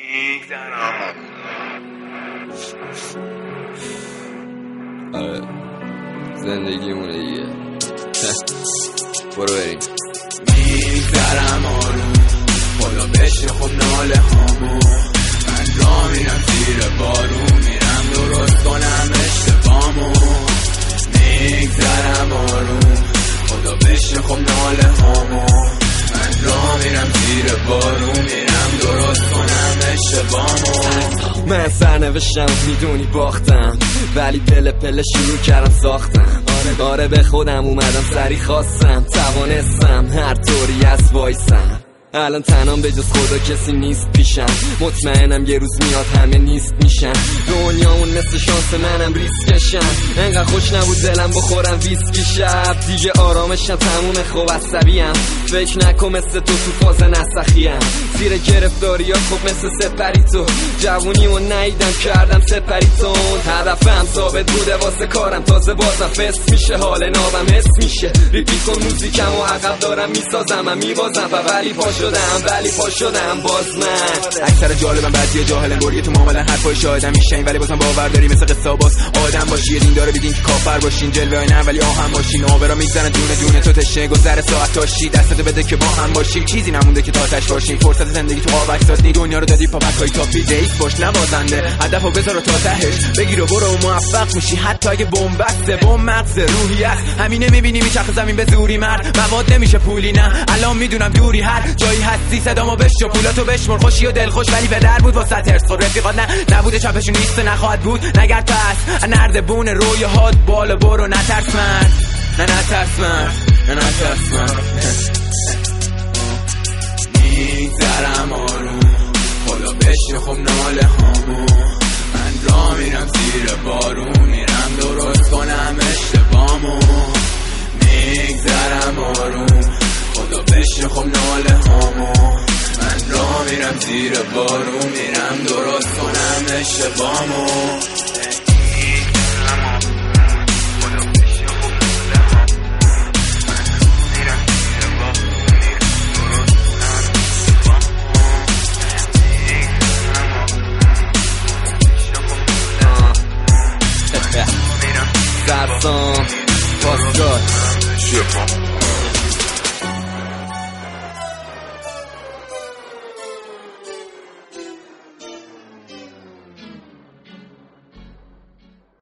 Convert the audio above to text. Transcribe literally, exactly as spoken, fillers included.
آره زندگیمونه دیگه. برو بریم. میگذرم آروم خدا بشه خب ناله هامو، من را میرم زیر بارون، میرم درست کنم اشتبامو. میگذرم آروم خدا بشه خب ناله هامو، من را میرم زیر بارون، میرم درست کنم اشتبامو. من سرنوشتم میدونی باختم، ولی پله پله شروع کردم ساختم. آره آره به خودم اومدم سری خواستم، توانستم هر طوری از وایسم. الان تنام به جز خدا کسی نیست پیشم، مطمئنم یه روز میاد همه نیست میشن. دنیا اون مثل شانس منم ریسکشم، انقدر خوش نبود دلم بخورم ویسکی شب. دیگه آرامشم تمومه خوب عصبیم، فکر نکن مثل تو تو فاز نسخیم. زیر گرفتاری ها خب مثل سپری تو، جوونی و نیدم کردم سپری تون. هدفم ثابت بوده واسه کارم، تازه بازم فست میشه حال نابم حس میشه. ریپیت کن موزیکم و عقب دارم میسازم، من میبازم و ولی پا شدم ولی پا شدم باز من. اکثر جالبم بعضی جاهلن، گریه تو معامله حرفای شاهدم میشین ولی بازم باور داری مثل قصه باز آدم باشی. یه دین داره بیدین که کافر باشین، جلوه نه ولی آهم باشین. آبرا میگذرن دونه دونه تو تشنه گذر ساعت تاشی، دستت بده که با هم باشیم. چیزی نمونده که تاتش باشیم، فرصت زندگی تو آب اکساس نی، دنیا رو دادی پاپکای تاپی. ریس باش نوازنده، هدفو بذار تا تهش، بگیر و برو و موفق میشی حتی اگه بمبسته. بم مغز روحی است، همینه میبینی میچرخه زمین به زوری. مرد مواد نمیشه پولی، نه الان میدونم دوری هر جایی هستی صدامو بشو، پولاتو بشمر. خوشی و دلخوش ولی به در بود واسه ترس خود. رفیقات نه نبوده چپشون نیست نخواهد بود، نگرد پس نردبون رویاهات بالا برو. نترس من نه نترس من نه نترس من. میگذرم آروم خدا بشه خب ناله هامو، من را میرم زیر بارون، میرم درست کنم اشتبامو. میگذرم آروم خدا بشه خب ناله هامو، من را میرم زیر بارون، میرم درست کنم اشتبامو. That song, fucked up.